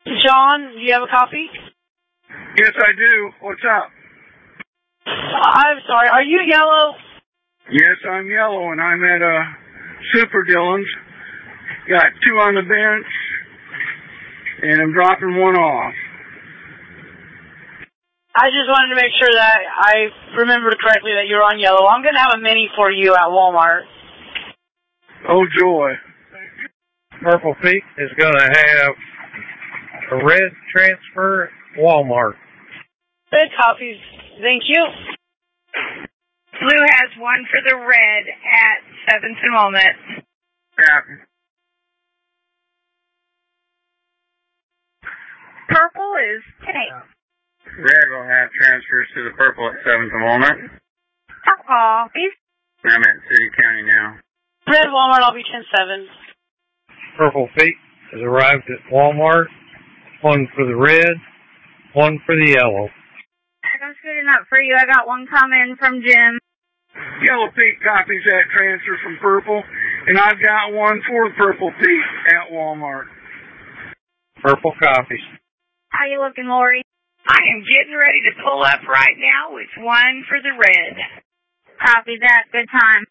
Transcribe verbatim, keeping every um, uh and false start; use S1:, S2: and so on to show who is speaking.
S1: John, do you have a copy?
S2: Yes, I do. What's up?
S1: I'm sorry, are you yellow?
S2: Yes, I'm yellow, and I'm at uh, Super Dillon's. Got two on the bench, and I'm dropping one off.
S1: I just wanted to make sure that I remembered correctly that you're on yellow. I'm going to have a mini for you at Walmart.
S2: Oh, joy.
S3: Purple Peak is going to have a red transfer at Walmart.
S1: Good copies. Thank you.
S4: Blue has one for the red at seventh and Walnut.
S2: Copy.
S4: Purple is ten eight.
S2: Red will have transfers to the purple at seventh and Walnut.
S4: Copies.
S2: I'm at City County now.
S1: Red Walmart, I'll be ten seven.
S3: Purple Peak has arrived at Walmart. One for the red, one for the yellow.
S4: I'm scooting up for you. I got one coming from Jim.
S2: Yellow Peak copies that transfer from purple, and I've got one for Purple Peak at Walmart.
S3: Purple copies.
S4: How you looking, Lori? I am getting ready to pull up right now with one for the red. Copy that. Good time.